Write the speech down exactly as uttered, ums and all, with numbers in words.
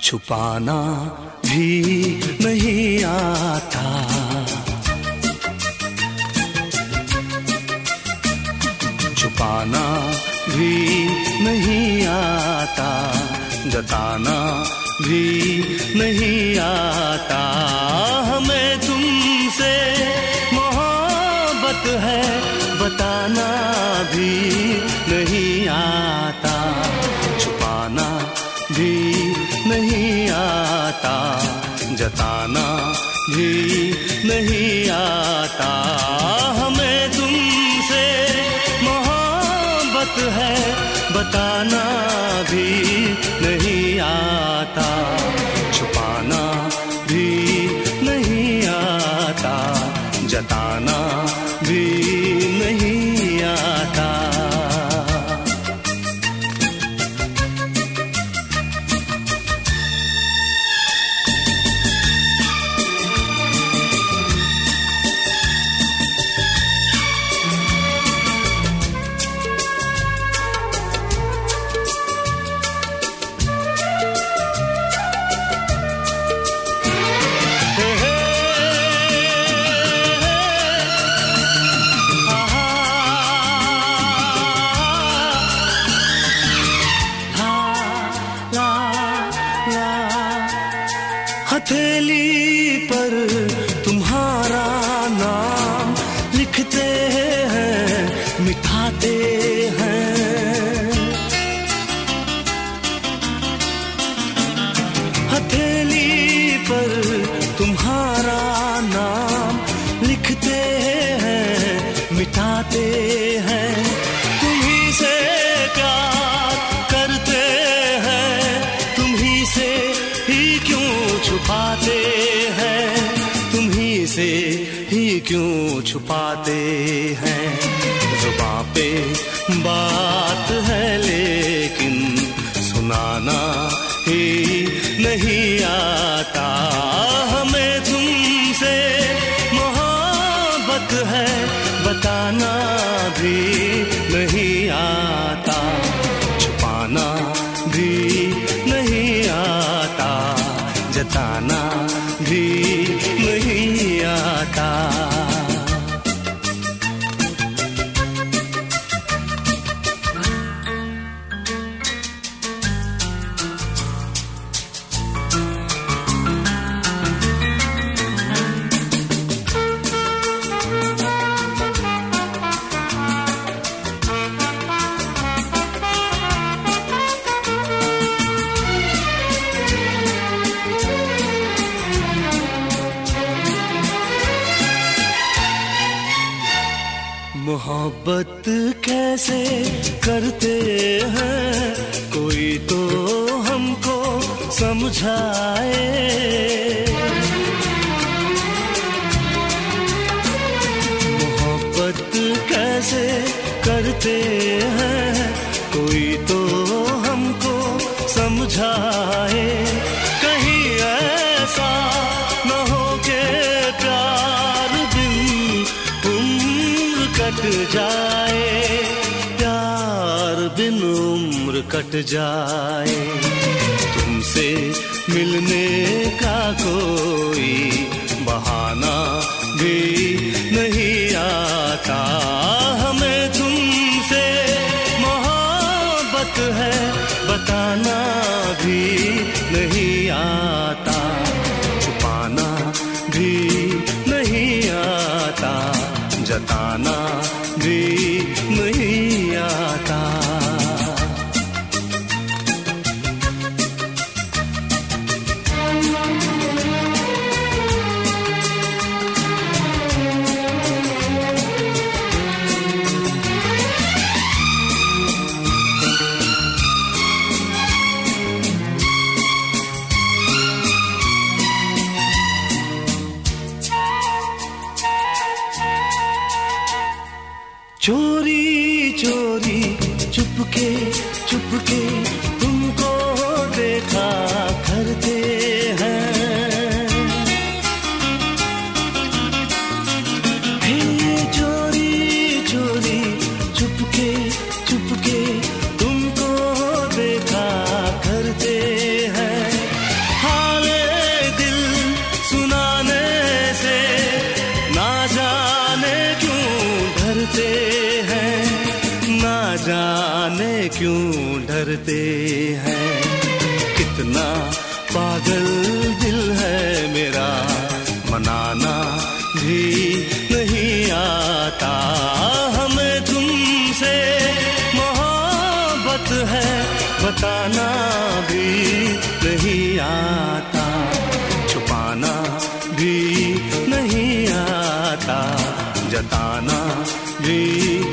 छुपाना भी नहीं आता, छुपाना भी नहीं आता, जताना भी नहीं आता। हमें तुमसे मोहब्बत है बताना भी नहीं आता, छुपाना भी नहीं आता, जताना भी नहीं आता। हमें तुमसे मोहब्बत है बताना भी नहीं आता, छुपाना भी नहीं आता, जताना भी नहीं आता। हथेली पर तुम्हारा नाम लिखते हैं, मिटाते हैं। हथेली पर तुम्हारा नाम लिखते हैं, मिटाते हैं। तुम्ही से प्यार करते हैं, तुम्ही से ही क्यों छुपाते हैं, तुम्ही से ही क्यों छुपाते हैं। जुबां पे बात है लेकिन सुनाना ही नहीं आता। हमें तुमसे मोहब्बत है बताना भी नहीं आता, छुपाना भी नहीं आता, जताना भी नहीं आता। मोहब्बत कैसे करते हैं कोई तो हमको समझाए। मोहब्बत कैसे करते हैं कोई तो हमको समझाए। कहीं ऐसा न हो के प्यार बिन उम्र कट जाए, प्यार बिन उम्र कट जाए। तुमसे मिलने का कोई बहाना भी नहीं आता। हमें तुमसे मोहब्बत है बताना भी नहीं आता, छुपाना भी नहीं आता, जताना भी नहीं आता। चोरी चोरी चुपके चुपके तुमको देखा करते हैं। हे चोरी चोरी चुपके चुपके तुमको देखा करते हैं। क्यों डरते हैं। कितना पागल दिल है मेरा, मनाना भी नहीं आता। हमें तुमसे मोहब्बत है, बताना भी नहीं आता। छुपाना भी नहीं आता, जताना भी